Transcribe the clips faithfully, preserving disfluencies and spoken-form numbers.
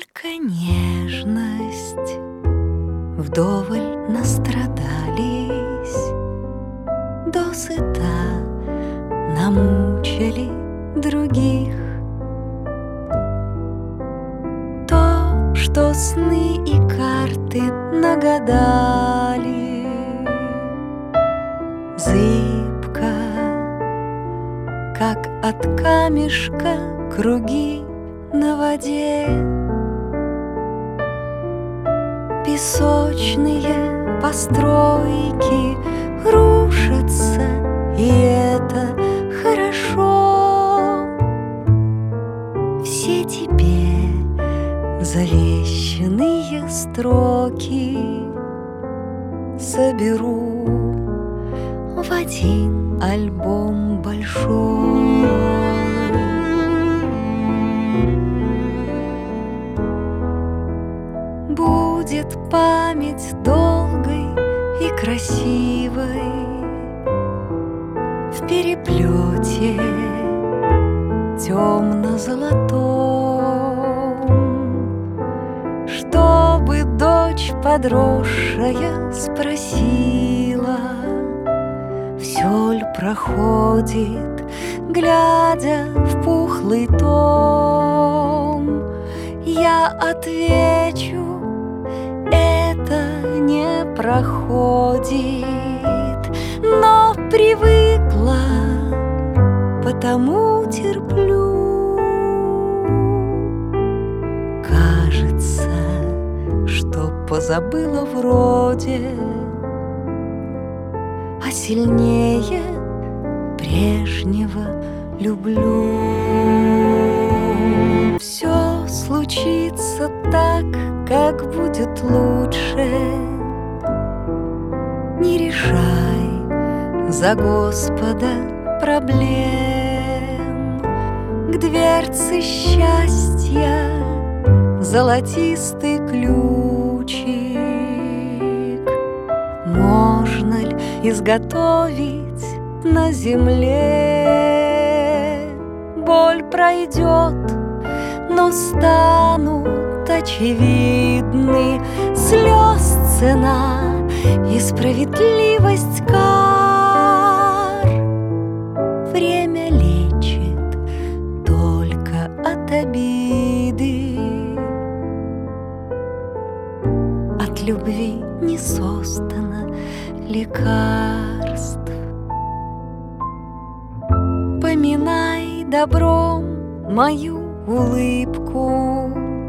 Только нежность. Вдоволь настрадались, досыта намучили других. То, что сны и карты нагадали, зыбко, как от камешка круги на воде. Песочные постройки рушатся, и это хорошо. Все тебе завещанные строки соберу в один альбом большой. Будет память долгой и красивой в переплете темно-золотом, чтобы дочь подросшая спросила: всё ль проходит, глядя в пухлый том? Я отвечу: это не проходит, но привыкла, потому терплю. Кажется, что позабыла вроде, а сильнее прежнего люблю. Все случится так, как будет лучше. Не решай за Господа проблем. К дверце счастья золотистый ключик можно ли изготовить на земле? Боль пройдет, но станут очевидны слез цена и справедливость кар. Время лечит только от обиды, от любви не создано лекарств. Поминай добром мою улыбку,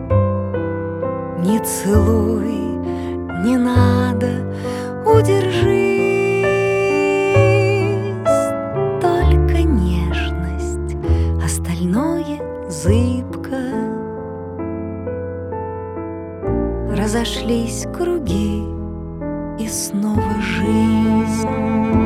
не целуй, не надо, удержись. Только нежность, остальное зыбко. Разошлись круги, и снова жизнь.